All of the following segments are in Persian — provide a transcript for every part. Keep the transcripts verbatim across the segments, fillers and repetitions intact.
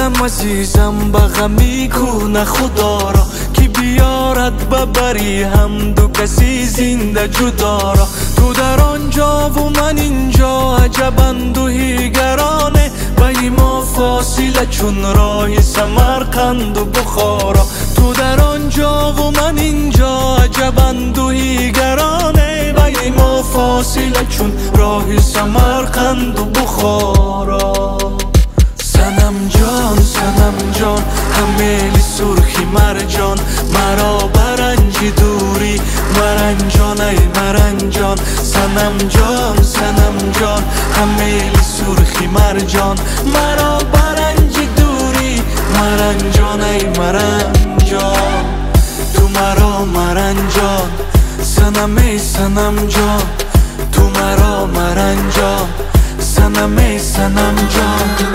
دلم عزیزم به غمی کنه خدا را، که بیارد ببری هم دو کسی زنده جدا را. تو در آنجا و من اینجا، عجب اندوهیگرانه بین ما فاصله چون راه سمرقند و بخارا. تو در آنجا و من اینجا، عجب اندوهیگرانه بین ما فاصله چون راه سمرقند و بخارا. سنم جان سنم جان همیلی سرخی مرجان، مرا برنجی دوری مرنجان ای مرنجان. سنم جان سنم جان همیلی سرخی مرجان، مرا برنجی دوری مرنجان ای مرنجان. تو مرا مرنجان سنم ای سنم جان، تو مرا مرنجان سنم ای سنم جان.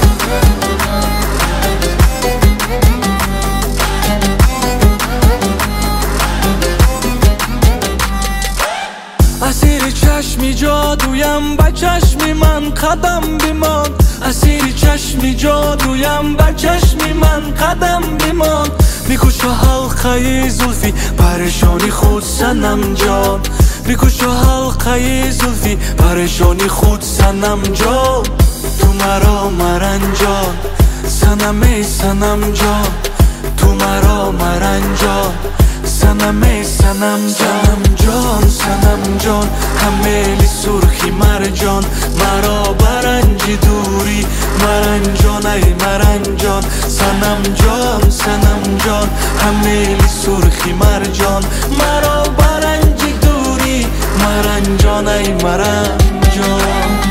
اسیر چشمی جادویم به چشمی من قدم بمان، اسیر چشمی جادویم به چشمی من قدم بمان. میکش و حلقه زلفی پریشانی خود سنم جان، میکش و حلقه زلفی پریشانی خود سنم جان. تو مرا مرنجان سنم ای سنم جان، تو مرا مرنجان سنم ای سنم جان. جان سنم جان همیلی سرخی مرجان، مرا برنجی دوری مرنجان ای مرنجان. سنم جان سنم جان همیلی سرخی مرجان، مرا برنجی دوری مرنجان ای مرنجان.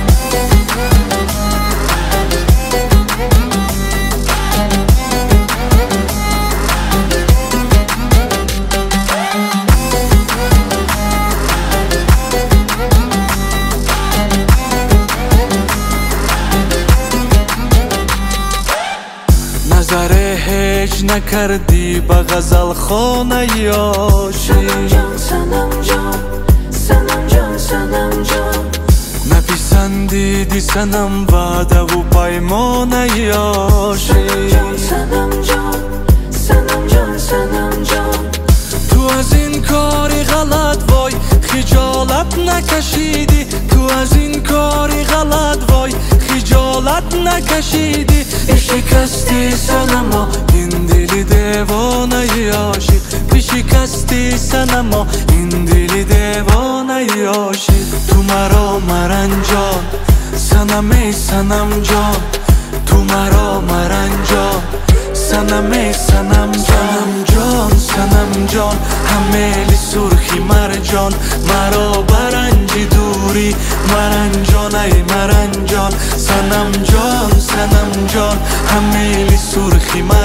نظر هیچ نکردی به غزل خانه یاشی. سنم جان سنم جان سنم جان سنم جان، نپسندیدی سنم وعده و پیمانه یاشی. سنم جان سنم جان سنم جان سنم جان. تو از این کاری غلط وای خجالت نکشیدی، تو از این کاری غلط وای خجالت نکشیدی. شکستی سنما این دل دیوانه عاشق، شکستی سنما این دل دیوانه عاشق. تو مرا مرنجان سنم ای سنم جان، تو مرا مرنجان سنم ای سنم جان. جان سنم جان همیلی سرخی مرجان، مرا برنجی دوری مرنجان ای مرنجان. سنم جان سنم جان همیلی سرخی مرجان.